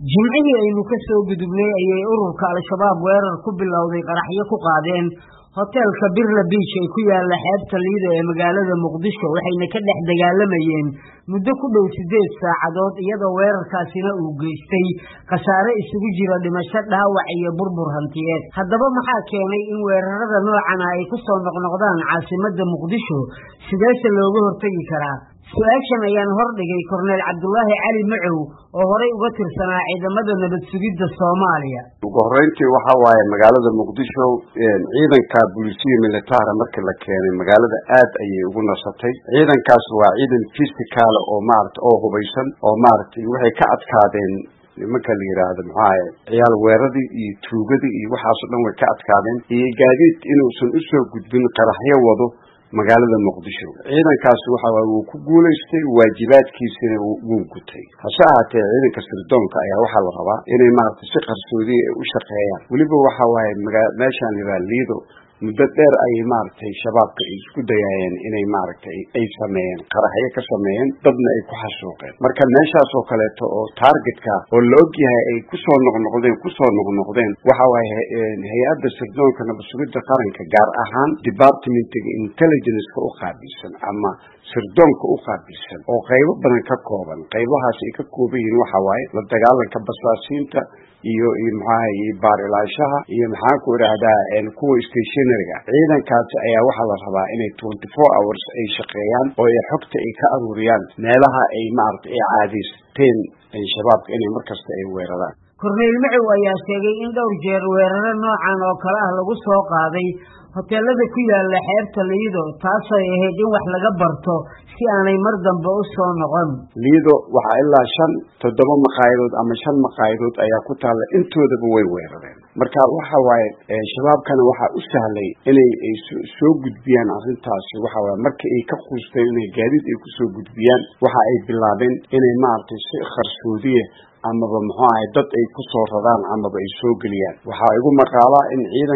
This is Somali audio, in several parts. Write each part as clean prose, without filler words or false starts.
jimcihii aynu ka soo gudubnay ayay ururka al-shabaab weerar ku bilowday qaraxyo ku qaadeen hoteelka Birla Beach ee ku yaala xeebta Lido ee magaalada Muqdisho waxayna ka dhex dagaalamayeen muddo ku dhow 8 saacadood iyadoo weerarkaasina uu geystay khasaare isugu jira dhimasho dhaawac iyo burbur hantiyeed haddaba maxaa keenay in weerarada noocan ay ku soo noqnoqdaan caasimadda Muqdisho sidee looga hortagi karaa su'aashan ayaan hordhigay Korneel Cabdullaahi Cali Macow oo horay uga tirsanaa ciidamada nabad sugidda Soomaaliya ugu horeyntii waxa waaye magaalada Muqdisho ciidanka booliska military markii la keenay magaalada aad ayay ugu nasatay ciidankaas waa ciidan physical oo oo hubeysan oo waxay ka adkaadeen nimanka la yiraahdo ciyaal weeradii iyo tuugadii iyo waxaas dhan way ka adkaadeen iyo gaadiid inuusan u soo gudbin qaraxyo wado magaalada Muqdisho ciidankaas waxa uu ku guuleystay waajibaadkiisina uu gutay hase ahaatee ciidanka sirdoonka ayaa waxa la rabaa inay si qarsoodi u shaqeeyaan waliba waxa waaye meeshan Lido muddo dheer ay shabaabka isku dayayeen inay ay sameeyeen qaraxyo ka sameeyeen dadna ay ku xasuuqeen marka meeshaas oo kale oo targetka oo la og yahay ay ku soo noqnoqdeen waxa waaye hay'adda sirdoonka nabad sugidda qaranka gaar ahaan departmentiga intelligence u qaabilsan ama sirdoonka u qaabilsan oo qaybo badan ka kooban qaybahaas ay ka kooban yihiin waxa waaye la dagaalanka basaasiinta iyo baarilaashaha iyo maxaa ku raahdaa kuwa stationariga ciidankaas ayaa waxa la rabaa inay 24 hours ay shaqeeyaan oo ay xogta ay ka aruuriyaan meelaha ay ay caadiysteen shabaabka inay markasta ay weeraraan Korneel Macow ayaa sheegay in dhowr jeer weeraro noocan oo kale ah lagu soo qaaday hoteelada ku yaala xeebta Lido taasoo ay ahayd in wax laga barto si aanay mar dambe u soo noqon Lido waxa ilaa 7 maqaayadood ama 5 maqaayadood ayaa ku taala intoodaba way weerareen marka waxa waaye shabaabkana waxa u sahlay inay soo gudbiyaan arrintaasi waxa waaye markii ay ka quusteen inay gaadiid ay ku soo gudbiyaan waxa ay bilaabeen inay si qarsoodiye amaba dad ay ku soo radaan amaba ay soo galiyaan waxa igu maqaala in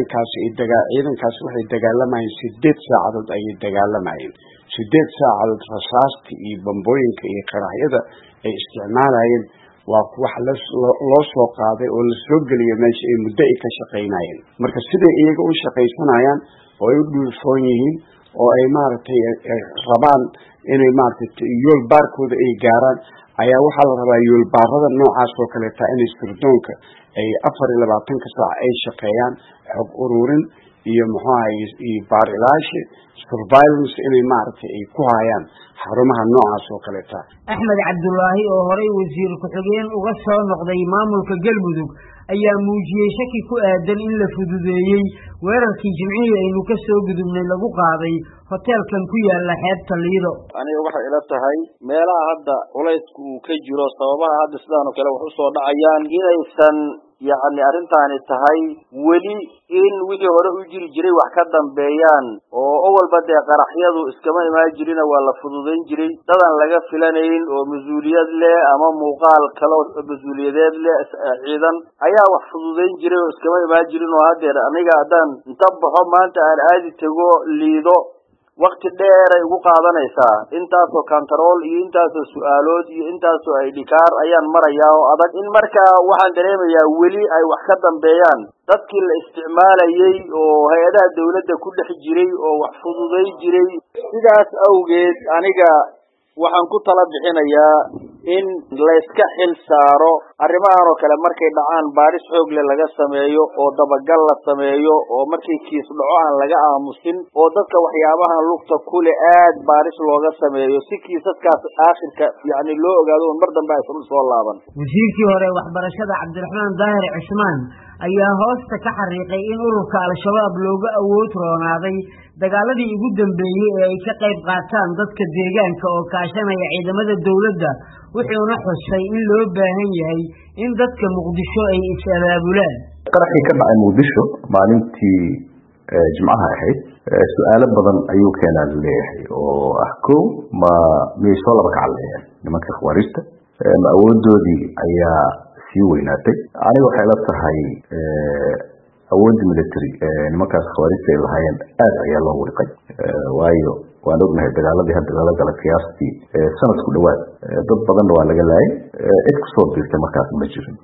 ciidankaas waxay dagaalamayeen 8 saacadood ay dagaalamayeen 8 saacadood rasaasta iyo bambooyinka iyo qaraxyada ay isticmaalayeen waa wax loo soo qaaday oo la soo galiyay meesha ay muddo ay ka shaqeynayeen marka sida iyaga u shaqeysanayaan oo ay u dhulfoon yihiin oo ay rabaan inay yool baarkooda ay gaaraan ayaa waxa la rabaa yool baarada noocaas oo kale taa inay sirdoonka ay 24 saac ay shaqeeyaan xog ururin iyo baarilaashe surveillance inay ay ku hayaan xarumaha noocaas oo kale taa Axmed Cabdullaahi oo horay wasiir ku xigeen uga soo noqday maamulka Galmudug ayaa muujiyay shaki ku aadan in la fududeeyay weerarkii jimcihii aynu ka soo gudubnay lagu qaaday hoteelkan ku yaala xeebta Lido aniga waxa ila tahay meelaha hadda culaysku uu ka jiro sababaha hadda sidaan oo kale wax u soo dhacayaan inaysan arrintaani tahay weli in wixii hore u jiri jiray wax ka dambeeyaan oo walba qaraxyadu iskama imaan jirin waa la fududeyn jiray dadan laga filanayn oo mas'uuliyad leh ama muuqaal kale oo mas'uuliyadeed leh ciidan ayaa wax fududeyn jiray oo iskama imaan jirin oo hadda aniga haddaan inta baxo maanta aan aadi tago Lido waqti dheer ay ugu qaadanaysaa intaasoo control iyo intaasoo su'aalood iyo intaasoo ay dhikaar ayaan marayaa oo adag in marka waxaan dareemayaa weli ay wax ka dambeeyaan dadkii la isticmaalayay oo hay'adaha dawladda ku dhex jiray oo wax fududeey jiray sidaas awgeed aniga waxaan ku tala bixinayaa in la iska xil saaro arrimahan oo kale markay dhacaan baaris xoog leh laga sameeyo oo dabagal la sameeyo oo markay kiis dhaco aan laga aamusin oo dadka waxyaabahan lugta kule aad baaris looga sameeyo si kiisaskaas aakhirka loo ogaado mar dambe ay soo laaban wasiirkii hore waxbarashada Cabdiraxmaan Daahir Cismaan ayaa hoosta ka xariiqay in ururka al-shabaab looga awood roonaaday dagaaladii ugu dambeeyay ee ay ka qayb qaataan dadka deegaanka oo kaashanaya ciidamada dawladda wuxuuna xusay in loo baahan yahay in dadka Muqdisho ay is-abaabulaan qaraxii ka dhacay Muqdisho maalintii jimcaha ahayd su'aalo badan ayuu keenaa leeyahay oo miyay soo laba kacaleeyeen nimanka khawaarijta awooddoodii ayaa sii weynaatay aniga waxay la tahay awoodda military nimankaas khawaarijta ay lahaayeen aad ayaa loo wiiqay waayo waan ognahay dagaaladii hadda lala galay qiyaastii sanad ku dhawaad dad badan waa laga laayay cid ku soo biirtay markaas ma jirin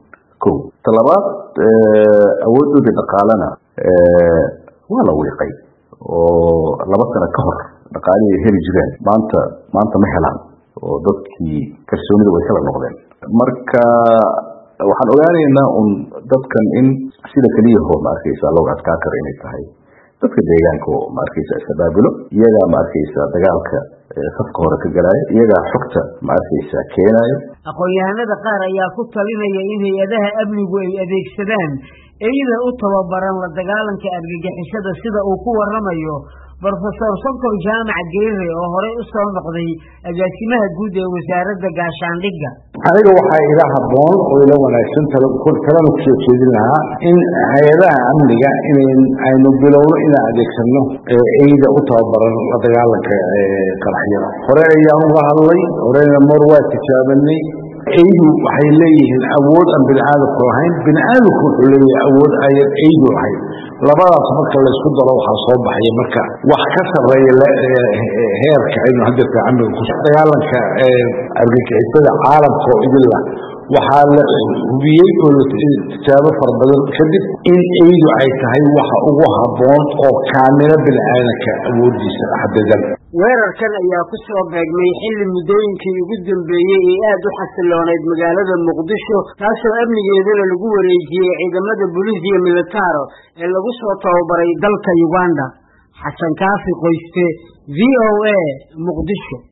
kow talabaad awoodooda dhaqaalana waa la wiiqay oo 2 sano ka hor dhaqaalihii heli jireen maanta ma helaan oo dadkii kalsoonida way kala noqdeen marka waxaan ogaanaynaa dadkan in sida kaliya hoo ma arkaysa loo adkaa karo inay tahay dadka deegaanka oo ma arkaysa isbaabulo iyaga ma arkaysa dagaalka safka hore ka galaya iyaga xogta ma arkaysa keenayo aqoon-yahanada qaar ayaa ku talinaya in hay'adaha amnigu ay adeegsadaan iyada u tababaran la dagaalanka argagixisada sida uu ku waramayo Professor Sonkor Jaamac Geere oo hore u soo noqday agaasimaha guud ee wasaaradda gaashaandhigga aniga waxa ila haboon oo ila wanaagsan talada ku soo jeedin lahaa in hay'adaha amniga aynu bilowno in adeegsano iyada u tababaran la dagaalanka qaraxyada hore ayaan uga hadlay horena mar waa tijaabanay aydu waxay leeyihiin awood aan bini'aadamku lahayn bini'aadamku wuxuu leeyahay awood ayad aydu lahayn labadaas marka la isku daro waxaa soo baxaya marka wax ka sarreeya heerka aynu hadda amniga ku dagaalanka argagixisada caalamka oo idilla waxaa la hubiyey oo la tijaabo fara badan kadib in aydu ay tahay waxa ugu habboon oo kaamila bini'aadamka awoodiisa xadidan weerarkan ayaa ku soo beegmay xilli muddooyinkii ugu dambeeyey ee aad u xasilooneyd magaalada Muqdisho taasoo amnigeedana lagu wareejiyey ciidamada booliisiya militaro ee lagu soo tababaray dalka Uganda. Xasan Kaafi Qoyste, VOA, Muqdisho.